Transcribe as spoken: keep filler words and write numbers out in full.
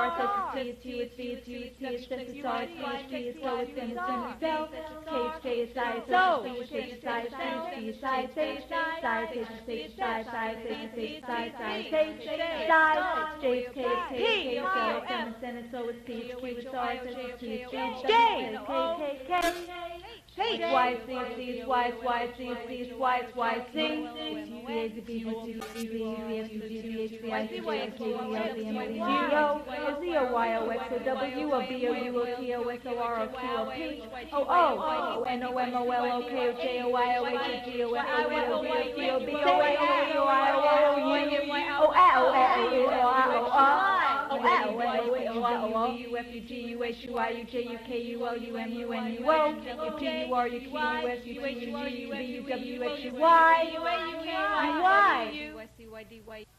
R, S S T, it's T, it's U, it's V, it's T, it's S, it's R, it's T, it's T, it's O, it's N, it's N, it's Bell, K, it's K, it's I, it's O, it's H, it's I, it's T, it's T, it's I, it's H, it's I, it's H, it's H, it's I, it's I, it's H, it's H, it's I, it's I, it's H, it's I, it's J, it's K, it's K, it's K, it's L, it's M, it's N, it's O, it's P, it's Q, it's R, it's S, it's T, it's J, it's J, K, K, K, H, Y, C, C, it's Y, it's Y, C, C, it's Y, it's Y, C, it's U, V, A, Z, B, U, C, C, V, U, V, S, U, G, V, H, C, I, C, J, K, V, L, D, M, D, O, O, Z, O, Y, O, X, O, W, O, B, O, U, O, T, O, S, O, R, O, Q, O, P, O, O, O, N, O, M, O, L, O, K, O, J, O, Y, O, H, O, G, O, N, O, V, O, V, O, T, O, B, O, A, O, A, O, I, O, O, U, O, A, O, A, O, A, O, I, O, R, O, A, O, A, O, U, O, U, F, U, G, U, H, U, I, U, J, U, K, U, L, U, M, U, N, U, O, U, P, U, R, U, Q, U, S, U, T, U, G, U, V, U, W, X, U, Y, U, A, U, K, Y, U, Y.